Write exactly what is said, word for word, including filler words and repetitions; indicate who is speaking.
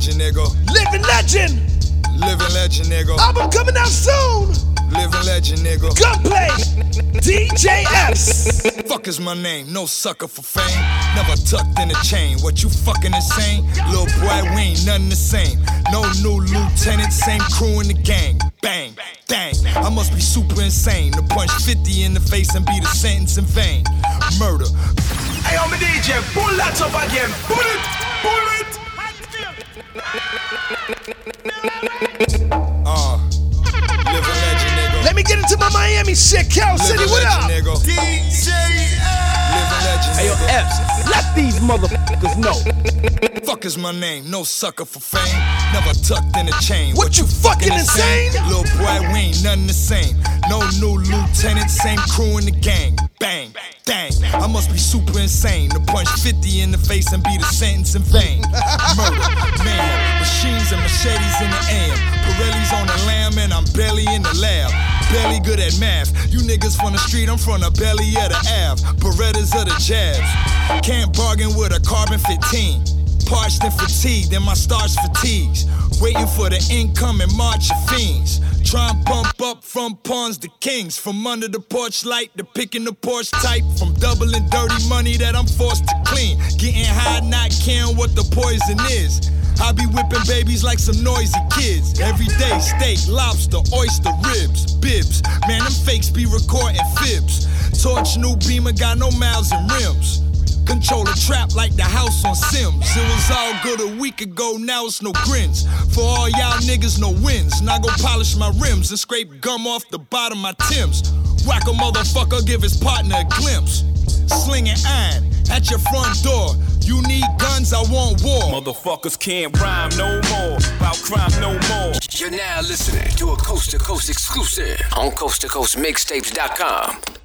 Speaker 1: legend, nigga.
Speaker 2: Living legend.
Speaker 1: Living legend, nigga.
Speaker 2: Album coming out soon.
Speaker 1: Living legend, nigga.
Speaker 2: Gunplay. D J S.
Speaker 1: Fuck is my name, no sucker for fame. Never tucked in a chain. What, you fucking insane? Little boy, we ain't nothing the same. No new lieutenant, same crew in the gang. Bang, dang, I must be super insane to punch fifty in the face and be the sentence in vain. Murder.
Speaker 2: Hey, I'm a D J, pull that up again. Pull it, pull it.
Speaker 1: Uh, living legend, nigga.
Speaker 2: Let me get into my Miami shit. Cal City,
Speaker 1: Living
Speaker 2: what
Speaker 1: legend,
Speaker 2: up?
Speaker 1: nigga.
Speaker 2: D J
Speaker 1: Living legend,
Speaker 3: Hey, yo,
Speaker 1: nigga.
Speaker 3: Epps, let these motherfuckers know.
Speaker 1: Fuck is my name, no sucker for fame. Never tucked in a chain.
Speaker 2: What, you fucking insane?
Speaker 1: Little boy, we ain't nothing the same. No new lieutenant, same crew in the gang. Bang, dang, I must be super insane to punch fifty in the face and be the sentence in vain. Murder, man, machines and machetes in the A M. Pirelli's on the lamb and I'm barely in the lab. Barely good at math. You niggas from the street, I'm from the belly of the Ave. Berettas of the jabs. Can't bargain with a carbon fifteen. Parched and fatigued, and my starch fatigues. Waiting for the incoming march of fiends. Try and pump up from pawns to kings. From under the porch light to picking the porch type. From doubling dirty money that I'm forced to clean. Getting high, not caring what the poison is. I be whipping babies like some noisy kids. Every day, steak, lobster, oyster, ribs, bibs. Man, them fakes be recording fibs. Torch new Beamer, got no mouths and rims. Control a trap like the house on Sims. It was all good a week ago, now it's no grins. For all y'all niggas, no wins. Now go polish my rims and scrape gum off the bottom of my Timbs. Whack a motherfucker, give his partner a glimpse. Slinging iron at your front door. You need guns, I want war.
Speaker 4: Motherfuckers can't rhyme no more. About crime no more.
Speaker 5: You're now listening to a Coast to Coast exclusive on coast to coast mixtapes dot com.